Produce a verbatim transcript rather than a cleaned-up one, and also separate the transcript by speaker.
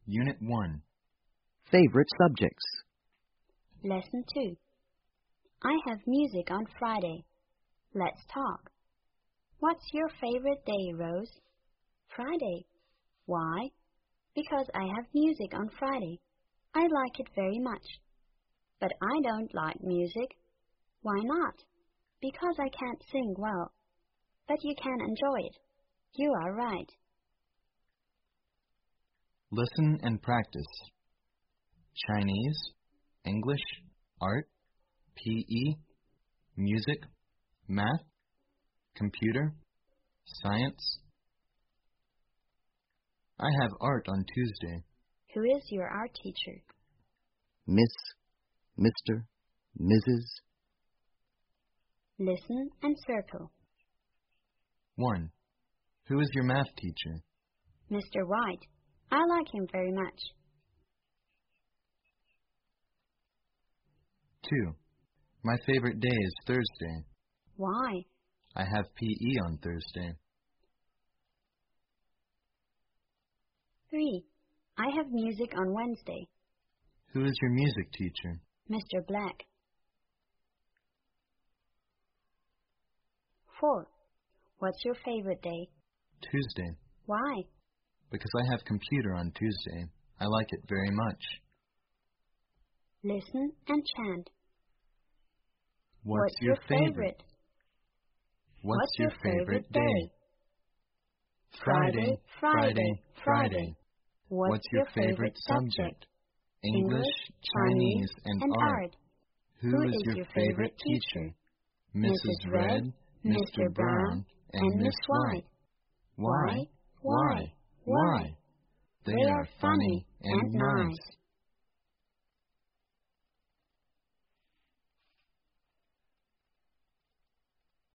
Speaker 1: Unit one.
Speaker 2: Favorite subjects.
Speaker 3: Lesson two. I have music on Friday. Let's talk. What's your favorite day, Rose? Friday. Why? Because I have music on Friday. I like it very much. But I don't like music. Why not? Because I can't sing well. But you can enjoy it. You are right.
Speaker 1: Listen and practice. Chinese, English, art, P E, music, math, computer, science. I have art on Tuesday.
Speaker 3: Who is your art teacher?
Speaker 2: Miss, Mister, Missus
Speaker 3: Listen and circle.
Speaker 1: one. Who is your math teacher?
Speaker 3: Mister White. I like him very much.
Speaker 1: two. My favorite day is Thursday.
Speaker 3: Why?
Speaker 1: I have P E on Thursday.
Speaker 3: three. I have music on Wednesday.
Speaker 1: Who is your music teacher?
Speaker 3: Mister Black. four. What's your favorite day?
Speaker 1: Tuesday.
Speaker 3: Why?
Speaker 1: Because I have computer on Tuesday. I like it very much.
Speaker 3: Listen and chant.
Speaker 1: What's,
Speaker 3: What's
Speaker 1: your,
Speaker 3: your
Speaker 1: favorite?
Speaker 3: favorite?
Speaker 1: What's,
Speaker 3: What's
Speaker 1: your
Speaker 3: your
Speaker 1: favorite
Speaker 3: favorite
Speaker 1: day?
Speaker 3: day?
Speaker 1: Friday, Friday, Friday.
Speaker 3: What's,
Speaker 1: What's your favorite subject? English, Chinese, and art. Who is your favorite teacher? Missus Red, Mister Brown, and Miss White. Why? Why? Why? They are funny and nice.